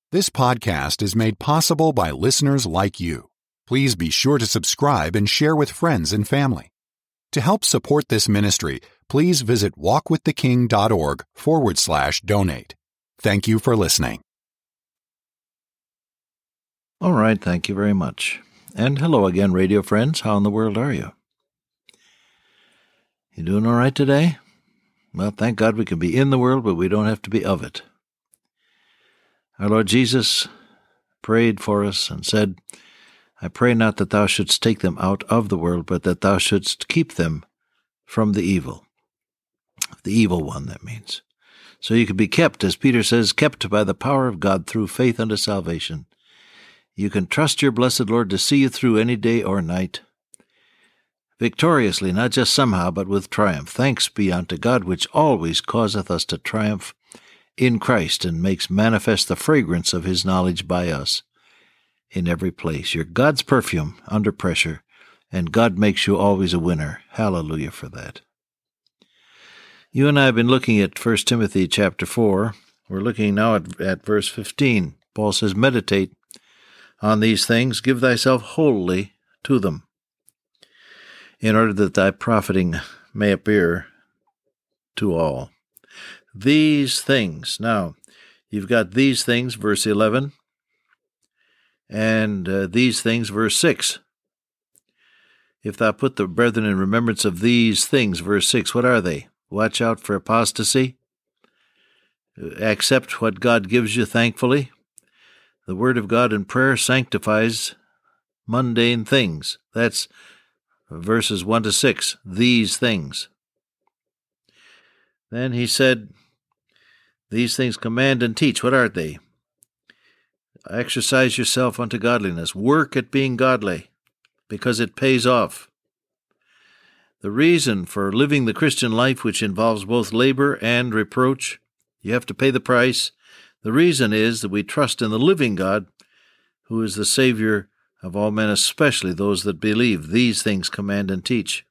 This podcast is made possible by listeners like you. Please be sure to subscribe and share with friends and family. To help support this ministry, please visit walkwiththeking.org/donate. Thank you for listening. All right, thank you very much. And hello again, radio friends. How in the world are you? You doing all right today? Well, thank God we can be in the world, but we don't have to be of it. Our Lord Jesus prayed for us and said, I pray not that thou shouldst take them out of the world, but that thou shouldst keep them from the evil. The evil one, that means. So you can be kept, as Peter says, kept by the power of God through faith unto salvation. You can trust your blessed Lord to see you through any day or night, victoriously, not just somehow, but with triumph. Thanks be unto God, which always causeth us to triumph in Christ, and makes manifest the fragrance of his knowledge by us in every place. You're God's perfume under pressure, and God makes you always a winner. Hallelujah for that. You and I have been looking at 1 Timothy chapter 4. We're looking now at verse 15. Paul says, meditate on these things, give thyself wholly to them, in order that thy profiting may appear to all. These things. Now, you've got these things, verse 11, and these things, verse 6. If thou put the brethren in remembrance of these things, verse 6, what are they? Watch out for apostasy. Accept what God gives you thankfully. The Word of God in prayer sanctifies mundane things. That's verses 1 to 6, these things. Then he said, these things command and teach. What are they? Exercise yourself unto godliness. Work at being godly, because it pays off. The reason for living the Christian life, which involves both labor and reproach, you have to pay the price. The reason is that we trust in the living God, who is the Savior of all men, especially those that believe. These things command and teach.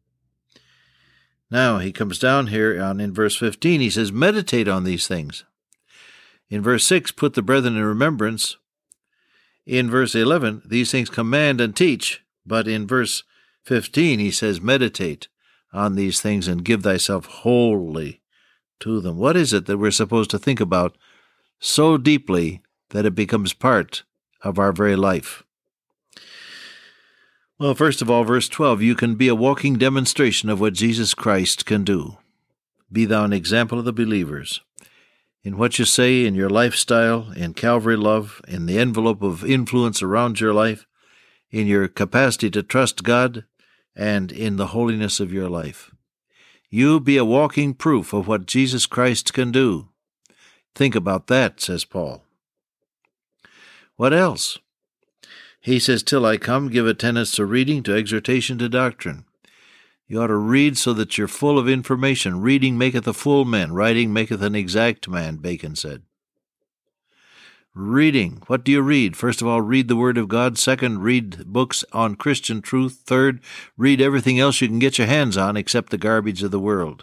Now, he comes down here in verse 15. He says, meditate on these things. In verse 6, put the brethren in remembrance. In verse 11, these things command and teach. But in verse 15, he says, meditate on these things and give thyself wholly to them. What is it that we're supposed to think about so deeply that it becomes part of our very life? Well, first of all, verse 12, you can be a walking demonstration of what Jesus Christ can do. Be thou an example of the believers. In what you say, in your lifestyle, in Calvary love, in the envelope of influence around your life, in your capacity to trust God, and in the holiness of your life. You be a walking proof of what Jesus Christ can do. Think about that, says Paul. What else? He says, till I come, give attendance to reading, to exhortation, to doctrine. You ought to read so that you're full of information. Reading maketh a full man. Writing maketh an exact man, Bacon said. Reading. What do you read? First of all, read the Word of God. Second, read books on Christian truth. Third, read everything else you can get your hands on except the garbage of the world.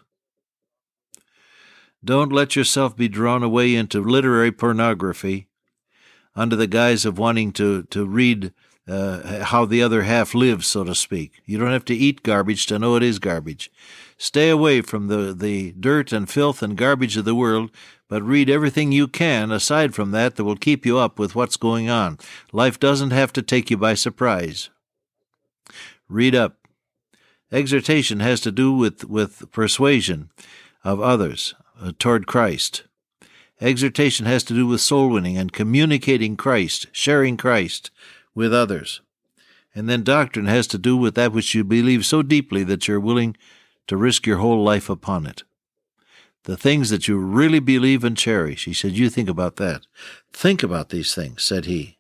Don't let yourself be drawn away into literary pornography under the guise of wanting to read how the other half lives, so to speak. You don't have to eat garbage to know it is garbage. Stay away from the dirt and filth and garbage of the world, but read everything you can aside from that will keep you up with what's going on. Life doesn't have to take you by surprise. Read up. Exhortation has to do with persuasion of others toward Christ. Exhortation has to do with soul winning and communicating Christ, sharing Christ with others. And then doctrine has to do with that which you believe so deeply that you're willing to risk your whole life upon it. The things that you really believe and cherish. He said, you think about that. Think about these things, said he.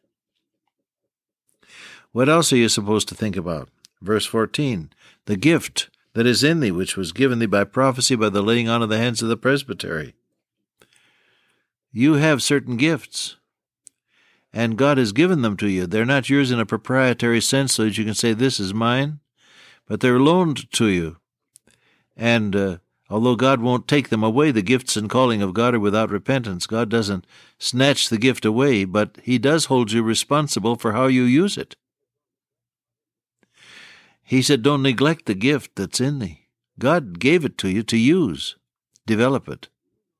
What else are you supposed to think about? Verse 14, the gift that is in thee, which was given thee by prophecy by the laying on of the hands of the presbytery. You have certain gifts, and God has given them to you. They're not yours in a proprietary sense so that you can say, this is mine, but they're loaned to you. And Although God won't take them away, the gifts and calling of God are without repentance. God doesn't snatch the gift away, but He does hold you responsible for how you use it. He said, don't neglect the gift that's in thee. God gave it to you to use. Develop it.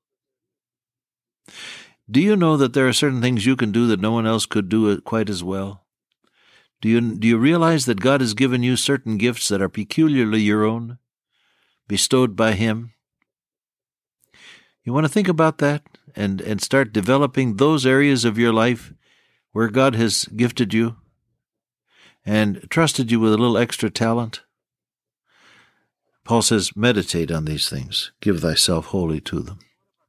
Do you know that there are certain things you can do that no one else could do it quite as well? Do you realize that God has given you certain gifts that are peculiarly your own, bestowed by Him? You want to think about that and start developing those areas of your life where God has gifted you and trusted you with a little extra talent? Paul says, meditate on these things. Give thyself wholly to them.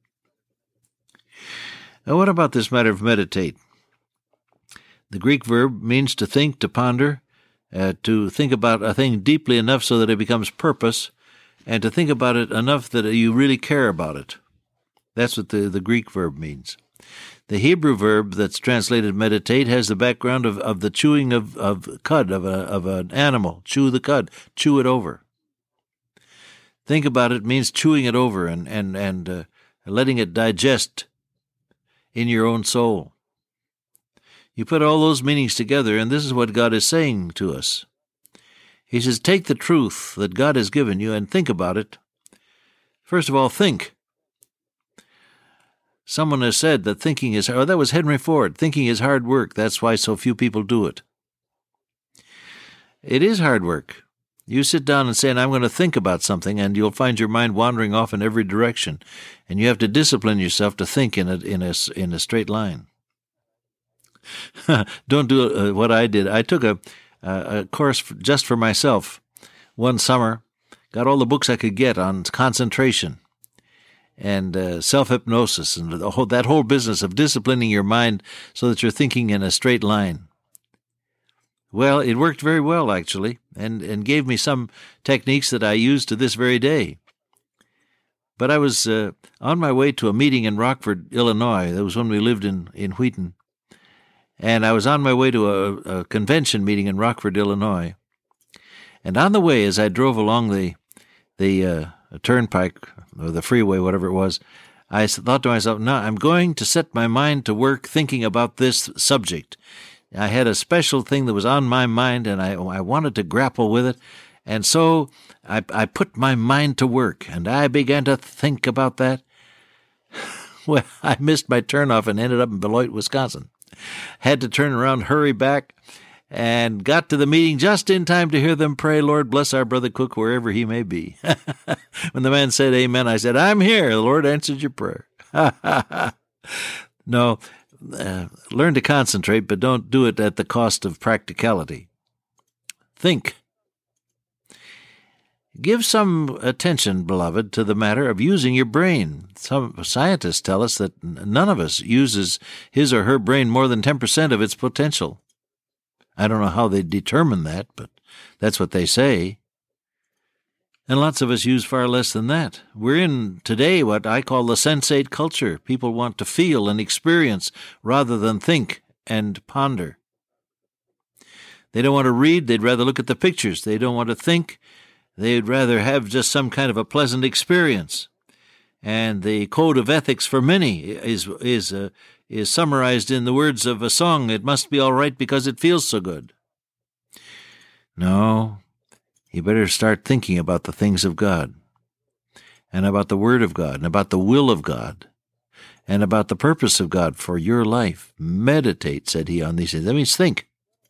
Now, what about this matter of meditate? The Greek verb means to think, to ponder, to think about a thing deeply enough so that it becomes purpose, and to think about it enough that you really care about it. That's what the Greek verb means. The Hebrew verb that's translated meditate has the background of the chewing of cud, of an animal. Chew the cud, chew it over. Think about it means chewing it over and letting it digest in your own soul. You put all those meanings together, and this is what God is saying to us. He says, take the truth that God has given you and think about it. First of all, think. Someone has said that thinking is hard. Oh, that was Henry Ford. Thinking is hard work. That's why so few people do it. It is hard work. You sit down and say, I'm going to think about something, and you'll find your mind wandering off in every direction. And you have to discipline yourself to think in a straight line. Don't do what I did. I took a course just for myself one summer, got all the books I could get on concentration and self-hypnosis and that whole business of disciplining your mind so that you're thinking in a straight line. Well, it worked very well, actually, and gave me some techniques that I use to this very day. But I was on my way to a meeting in Rockford, Illinois. That was when we lived in Wheaton. And I was on my way to a convention meeting in Rockford, Illinois. And on the way, as I drove along the turnpike, or the freeway, whatever it was, I thought to myself, no, I'm going to set my mind to work thinking about this subject. I had a special thing that was on my mind, and I wanted to grapple with it. And so I put my mind to work, and I began to think about that. Well, I missed my turnoff and ended up in Beloit, Wisconsin. Had to turn around, hurry back, and got to the meeting just in time to hear them pray, Lord, bless our brother Cook wherever he may be. When the man said amen, I said, I'm here. The Lord answered your prayer. No, learn to concentrate, but don't do it at the cost of practicality. Think. Give some attention, beloved, to the matter of using your brain. Some scientists tell us that none of us uses his or her brain more than 10% of its potential. I don't know how they determine that, but that's what they say. And lots of us use far less than that. We're in today what I call the sensate culture. People want to feel and experience rather than think and ponder. They don't want to read. They'd rather look at the pictures. They don't want to think. They'd rather have just some kind of a pleasant experience. And the code of ethics for many is summarized in the words of a song, it must be all right because it feels so good. No, you better start thinking about the things of God, and about the Word of God, and about the will of God, and about the purpose of God for your life. Meditate, said he, on these things. That means think.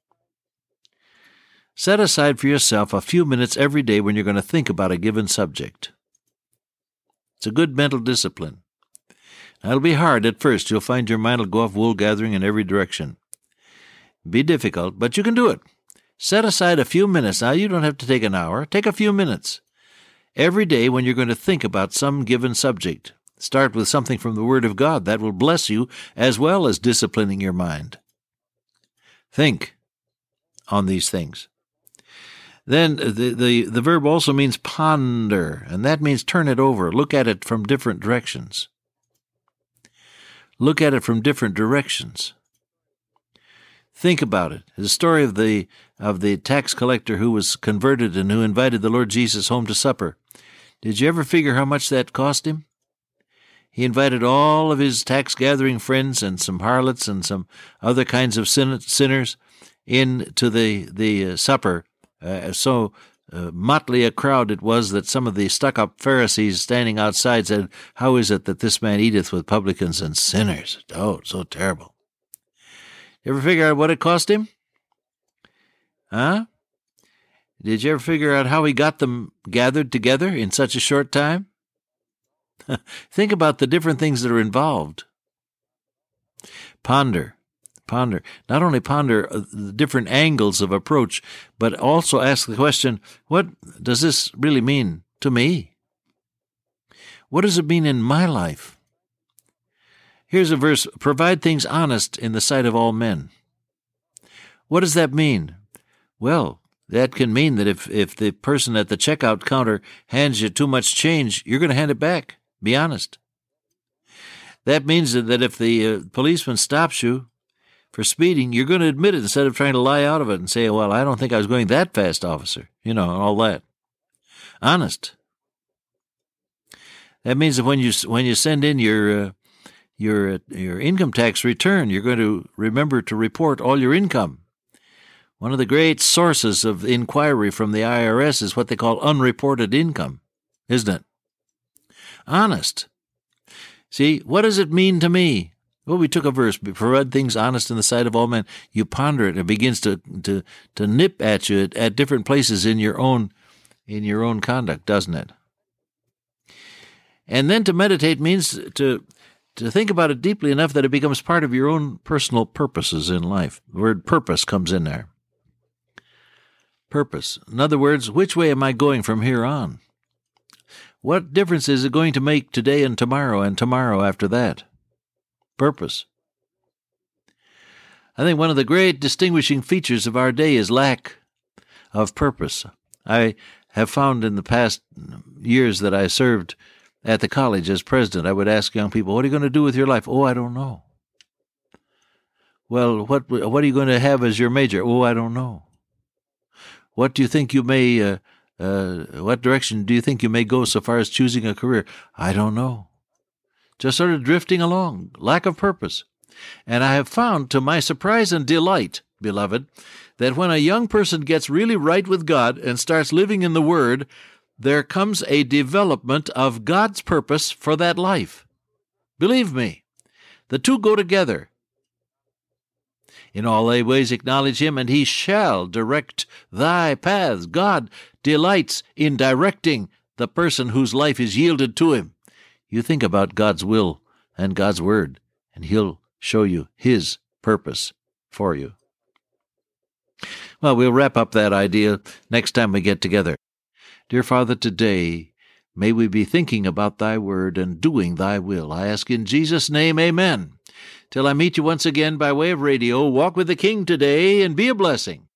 Set aside for yourself a few minutes every day when you're going to think about a given subject. It's a good mental discipline. Now, it'll be hard at first. You'll find your mind will go off wool gathering in every direction. Be difficult, but you can do it. Set aside a few minutes. Now, you don't have to take an hour. Take a few minutes every day when you're going to think about some given subject. Start with something from the Word of God. That will bless you as well as disciplining your mind. Think on these things. Then the verb also means ponder, and that means turn it over. Look at it from different directions. Look at it from different directions. Think about it. The story of the tax collector who was converted and who invited the Lord Jesus home to supper. Did you ever figure how much that cost him? He invited all of his tax-gathering friends and some harlots and some other kinds of sinners into the supper. So motley a crowd it was that some of the stuck-up Pharisees standing outside said, "How is it that this man eateth with publicans and sinners?" Oh, so terrible. You ever figure out what it cost him? Huh? Did you ever figure out how he got them gathered together in such a short time? Think about the different things that are involved. Ponder. Not only ponder the different angles of approach, but also ask the question, what does this really mean to me? What does it mean in my life? Here's a verse, provide things honest in the sight of all men. What does that mean? Well, that can mean that if the person at the checkout counter hands you too much change, you're going to hand it back. Be honest. That means that if the policeman stops you for speeding, you're going to admit it instead of trying to lie out of it and say, "Well, I don't think I was going that fast, officer," and all that. Honest. That means that when you send in your income tax return, you're going to remember to report all your income. One of the great sources of inquiry from the IRS is what they call unreported income, isn't it? Honest. See, what does it mean to me? Well, we took a verse, provide things honest in the sight of all men. You ponder it, and it begins to nip at you at different places in your own conduct, doesn't it? And then to meditate means to think about it deeply enough that it becomes part of your own personal purposes in life. The word purpose comes in there. Purpose. In other words, which way am I going from here on? What difference is it going to make today and tomorrow after that? Purpose. I think one of the great distinguishing features of our day is lack of purpose. I have found in the past years that I served at the college as president, I would ask young people, "What are you going to do with your life?" "Oh, I don't know." "Well, what are you going to have as your major?" "Oh, I don't know." "What do you think you may, what direction do you think you may go so far as choosing a career?" "I don't know." Just sort of drifting along, lack of purpose. And I have found, to my surprise and delight, beloved, that when a young person gets really right with God and starts living in the Word, there comes a development of God's purpose for that life. Believe me, the two go together. In all thy ways acknowledge him, and he shall direct thy paths. God delights in directing the person whose life is yielded to him. You think about God's will and God's word, and he'll show you his purpose for you. Well, we'll wrap up that idea next time we get together. Dear Father, today, may we be thinking about thy word and doing thy will. I ask in Jesus' name, amen. Till I meet you once again by way of radio, walk with the King today and be a blessing.